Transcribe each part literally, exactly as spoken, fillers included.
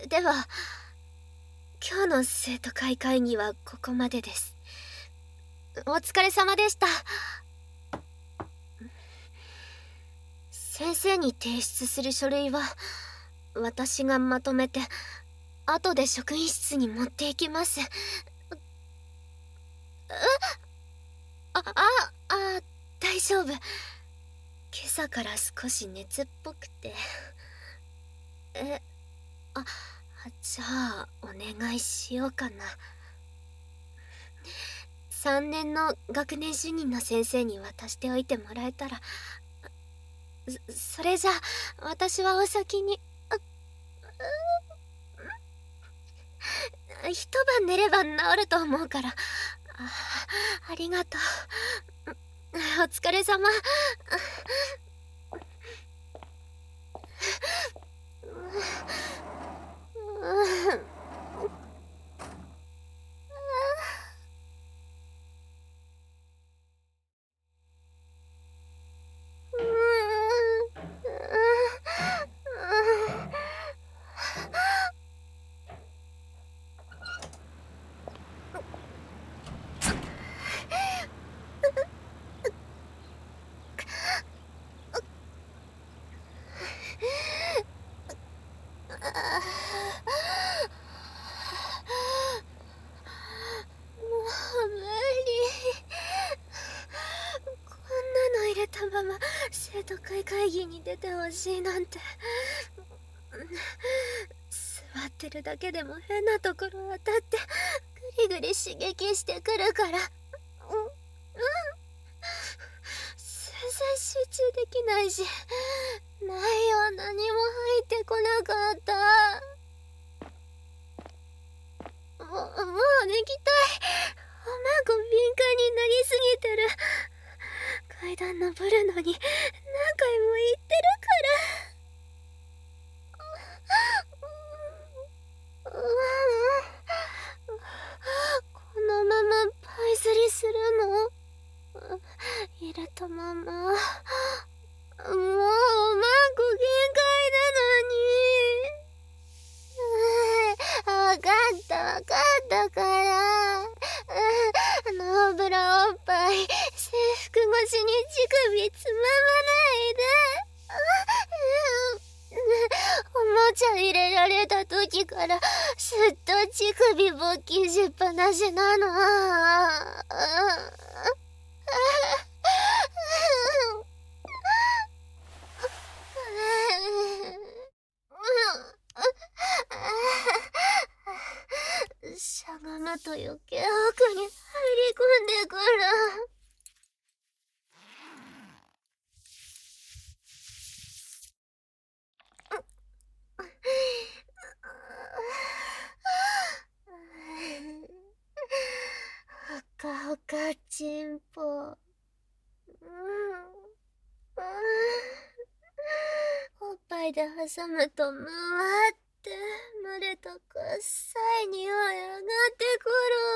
では今日の生徒会会議はここまでです。お疲れ様でした。先生に提出する書類は私がまとめて後で職員室に持っていきます。えあ、あ、あ、大丈夫。今朝から少し熱っぽくて。え、あ、じゃあお願いしようかな。さんねんの学年主任の先生に渡しておいてもらえたら。そ、それじゃあ私はお先に。一晩寝れば治ると思うから。あ、ありがとう。お疲れ様。まま生徒会会議に出てほしいなんて。座ってるだけでも変なところ当たってグリグリ刺激してくるから、うん、うん、全然集中できないし、内容何も入ってこなかった。もう、もう抜きたい。おまんこ敏感になりすぎてる。階段登るのに何回も言ってるから。このままパイ釣りするの？入れたまま。もうおまんこ限界なのに。わかったわかったから。ノーブラおっぱい制服越しに乳首つままないで。おもちゃ入れられた時からずっと乳首勃起しっぱなしなの。しゃがむと余計奥に入り込んでくる。ほかほかちんぽ。うん、おっぱいで挟むとむわって蒸れた臭い匂い上がってく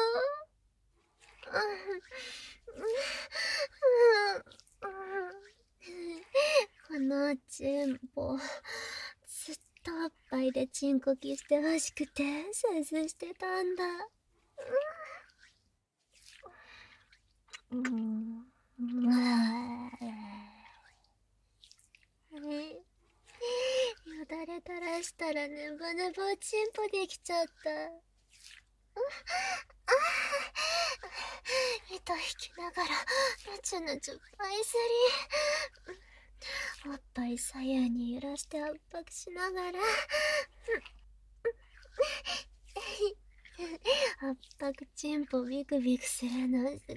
る。このチンポずっとおっぱいでチンコキしてほしくてせずしてたんだ。うん、よだれ垂らしたらネバネバチンポできちゃった。糸引きながらぬちゅぬちゅパイスリー。おっぱい左右に揺らして圧迫しながら圧迫チンポビクビクするの好き。うん、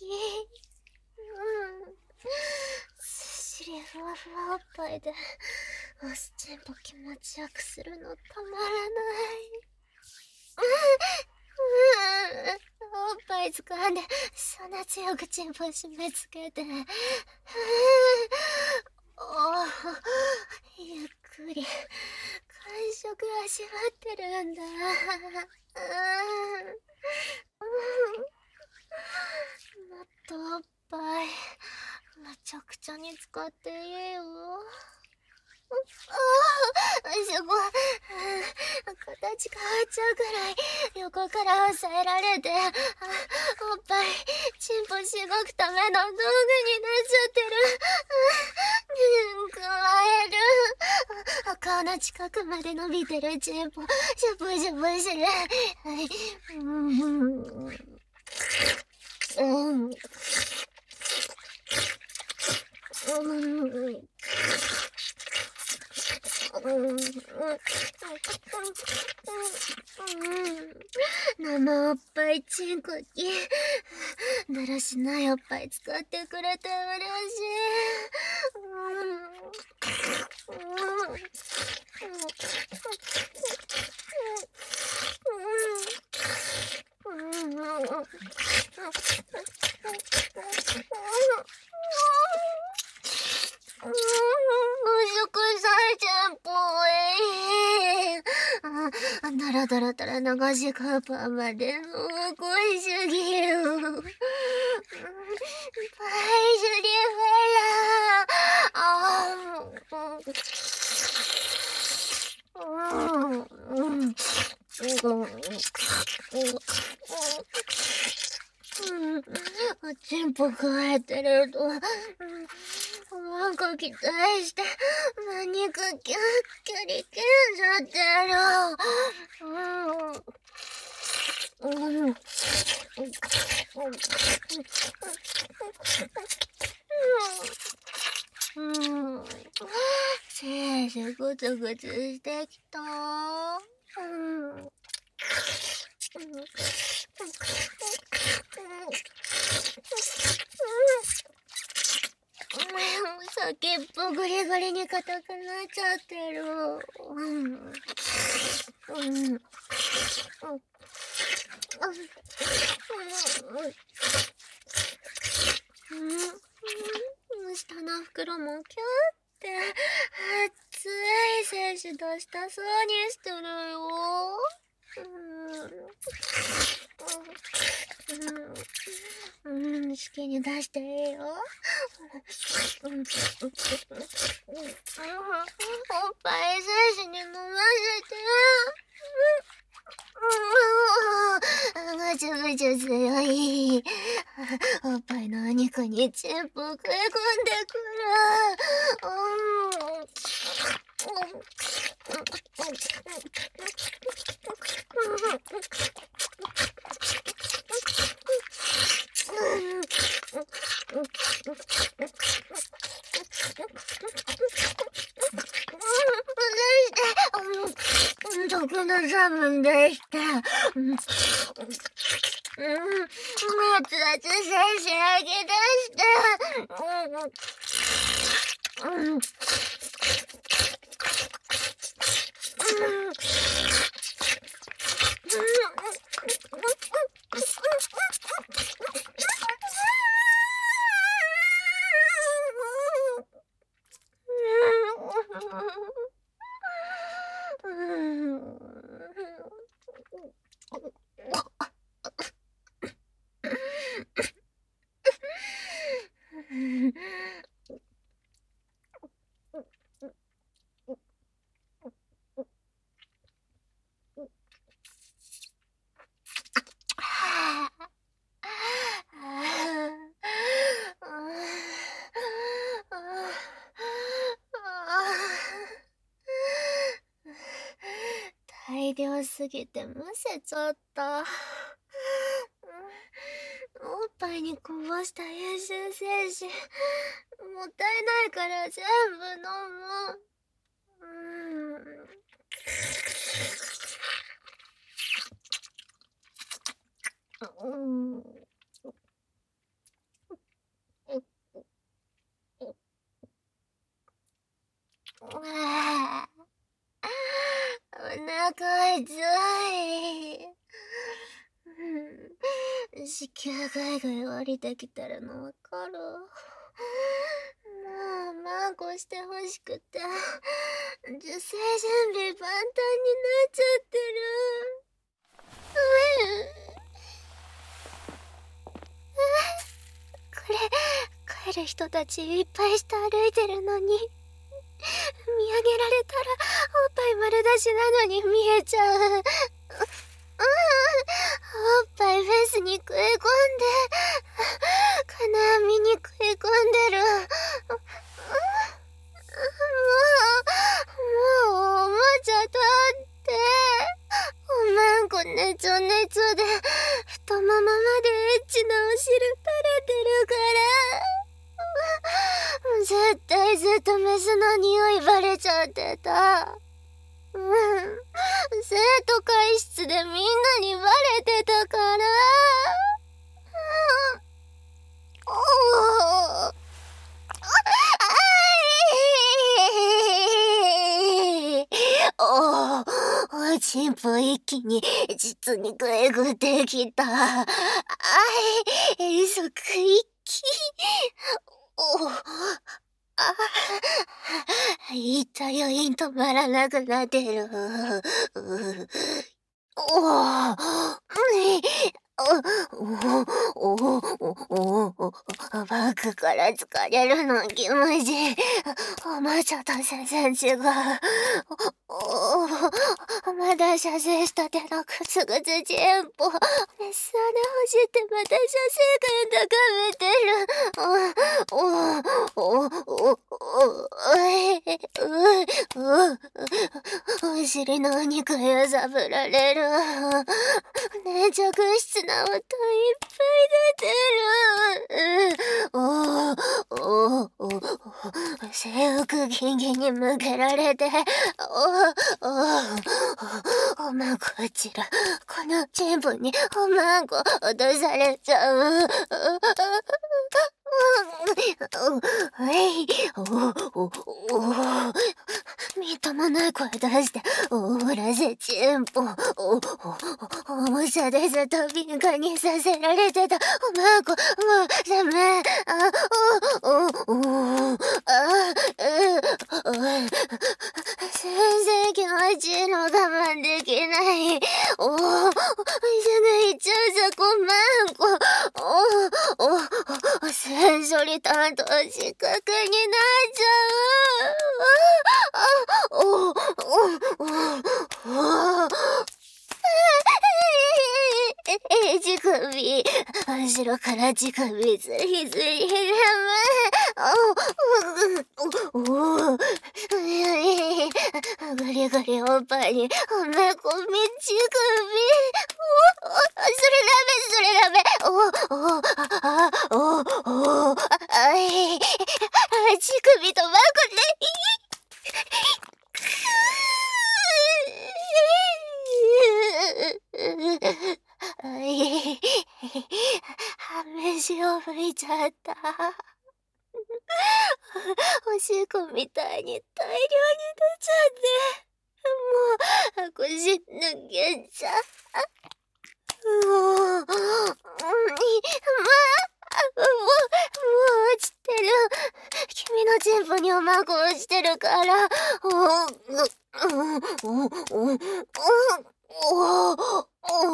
ずっしりふわふわおっぱいで押すチンポ気持ちよくするのたまらない。おっぱい掴んでそんな強くチンポ締め付けて、おお、ゆっくり感触味わってるんだ。もっとおっぱいむちゃくちゃに使っていいよ。ああ、すごい。形形変わっちゃうくらい横から押さえられて、あ、おっぱいチンポしごくための道具になっちゃってる。くわえる。あ、顔の近くまで伸びてるチンポシャプシャプする。はい、うんうんうんうん生おっぱいチンコキ、だらしないおっぱい使ってくれて嬉しい。ダラダラダラ流しカーパーまでの恋すぎる。パイズリフェラああ、チンポ加えてると、なんか期待して何かキャッキャリケンじゃってる。うんうんうん、せいぜいグツグツしてきた。うん先っぽグリグリに硬くなっちゃってる。うんうんうん下の袋もキューって熱い精子出したそうにしてるよ。うん、うん、好きに出していいよ。うん、おっぱい精子に飲ませて。ぐちゅぐちゅ強い。おっぱいのお肉にチンポ食い込んでくる。毒のサブンでした。うん、熱々精子吐き出して。うんうん大量すぎてむせちゃった。おっぱいにこぼした優秀精子もったいないから全部飲む。うんうんああ、お腹痛い。うん、子宮外が降りてきてるのわかる。もうマンコしてほしくて受精準備万端になっちゃってる。これ帰る人たちいっぱいして歩いてるのに見上げられたらおっぱい丸出し私なのに見えちゃう。うん、おっぱいフェスに食い込んで、金網に食い込んでる。もう、もう、おもちゃ取って。おまんこねちょねちょで、太ももまでエッチなお汁垂れてるから。絶対ずっとメスの匂いバレちゃってた。うん。生徒会室でみんなにバレてたから。うん、おー。おお、ちんぽ一気に実にグイグできた。あい、そく一気。おあ、言った余韻止まらなくなってる。おお、おお、おお、バッグから疲れるの気持ちいい。おもちゃと全然違う。おお、まだ射精したてのグツグツチンポ。メス穴走ってまた射精感高めてる。おお、おお、おお、え、う、う、お尻のお肉揺さぶられる。粘着質な音いっぱい出てる。おお、おお、おお、制服ギンギンに向けられて、おお、おお、おまんこちら、このチンポにおまんこ落とされちゃう。おい、おお、おお、みっともない声出して、おらせちんぽ、お、お、おもちゃでずっと敏感にさせられてた、おまんこ、もう、ダメ、あ、お、お、お、あ、う、お、全然気持ちいいの我慢できない。お、すぐ行っちゃうぞ、こまんこ。お、お、お、洗処理担当失格になっちゃう。お、お、お、お、お、え、乳首、後ろから乳首ずりずりラム。お、お、お、ガリガリおっぱいに、おめこみ乳首。お、お、それダメ、それダメ。お、お、あ、お、お、あい、乳首とまこで、あい、飯を拭いちゃった。おしっこみたいに大量に出ちゃって、もう、腰抜けちゃう。もう、まあ、もう、もう落ちてる。君のチンポにおまんこ落ちてるから、お、お、お、お、お、お、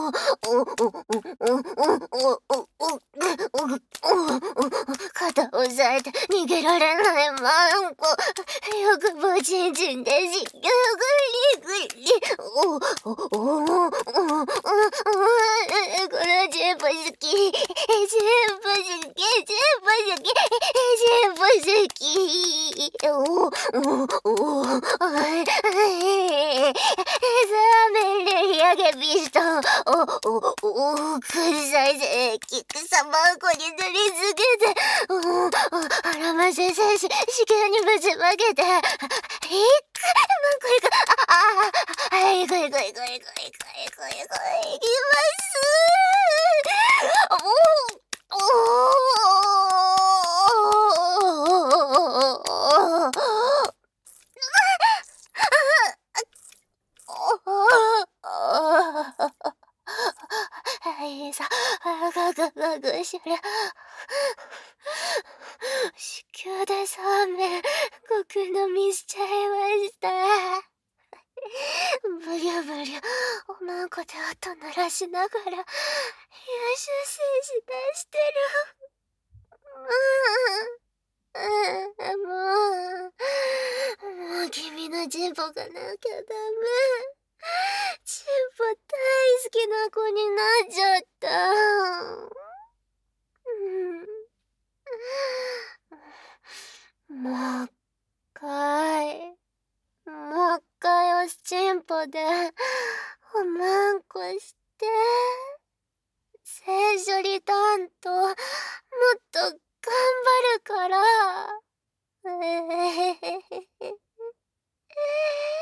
肩を押さえて逃げられないマンコ。よくぼちんちんでし、ぐりぐり。お、お、お、お、お、このチンポ好き。チンポ好き。チンポ好き。チンポ好き。お、お、お、あい、あい。メレリアゲビストン、お、お、お、くさいせき、草まんこに塗りつけて、お、あらませせし、子宮にぶちまけて、いく、まんこいく、あ、あ、はい、いくいくいくいくいくいくいくいきます。お、お、お、はいさ、ガグガグしら。子宮でそうめん、ごく飲みしちゃいました。ブリュブリュ、おまんこで音鳴らしながら、いや、出精し出してる。うん。 うん、もう、もう君のチンポがなきゃダメ。チンポ大好きな子になっちゃった。うん、もう一回、もう一回おしチンポでおまんこして、性処理担当もっと頑張るから。えへへへへ。